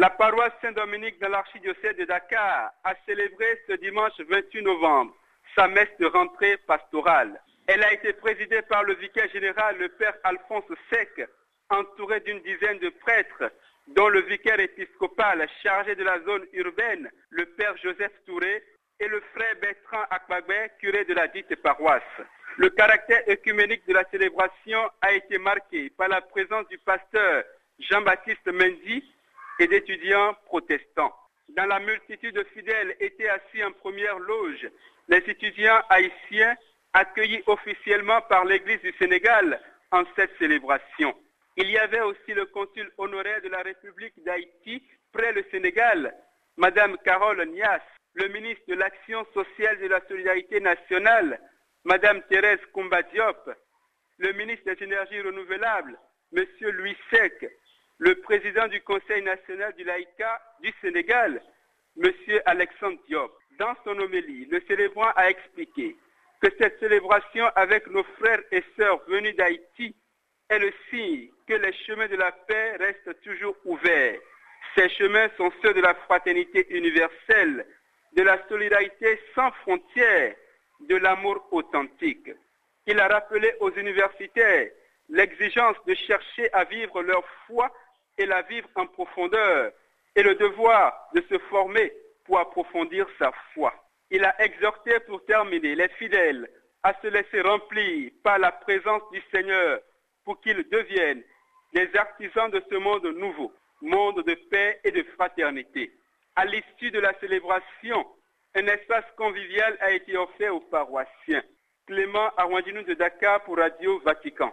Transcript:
La paroisse Saint-Dominique de l'archidiocèse de Dakar a célébré ce dimanche 28 novembre sa messe de rentrée pastorale. Elle a été présidée par le vicaire général, le père Alphonse Sec, entouré d'une dizaine de prêtres, dont le vicaire épiscopal chargé de la zone urbaine, le père Joseph Touré, et le frère Bertrand Akbagbe, curé de la dite paroisse. Le caractère œcuménique de la célébration a été marqué par la présence du pasteur Jean-Baptiste Mendy et d'étudiants protestants. Dans la multitude de fidèles étaient assis en première loge les étudiants haïtiens accueillis officiellement par l'Église du Sénégal en cette célébration. Il y avait aussi le consul honoraire de la République d'Haïti près le Sénégal, Madame Carole Nias, le ministre de l'Action sociale et de la solidarité nationale, Madame Thérèse Koumba Diop, le ministre des Énergies renouvelables, Monsieur Louis Sec, le président du Conseil national du laïcat du Sénégal, Monsieur Alexandre Diop. Dans son homélie, le célébrant a expliqué que cette célébration avec nos frères et sœurs venus d'Haïti est le signe que les chemins de la paix restent toujours ouverts. Ces chemins sont ceux de la fraternité universelle, de la solidarité sans frontières, de l'amour authentique. Il a rappelé aux universitaires l'exigence de chercher à vivre leur foi et la vivre en profondeur, et le devoir de se former pour approfondir sa foi. Il a exhorté pour terminer les fidèles à se laisser remplir par la présence du Seigneur pour qu'ils deviennent des artisans de ce monde nouveau, monde de paix et de fraternité. À l'issue de la célébration, un espace convivial a été offert aux paroissiens. Clément Arwandinou de Dakar pour Radio Vatican.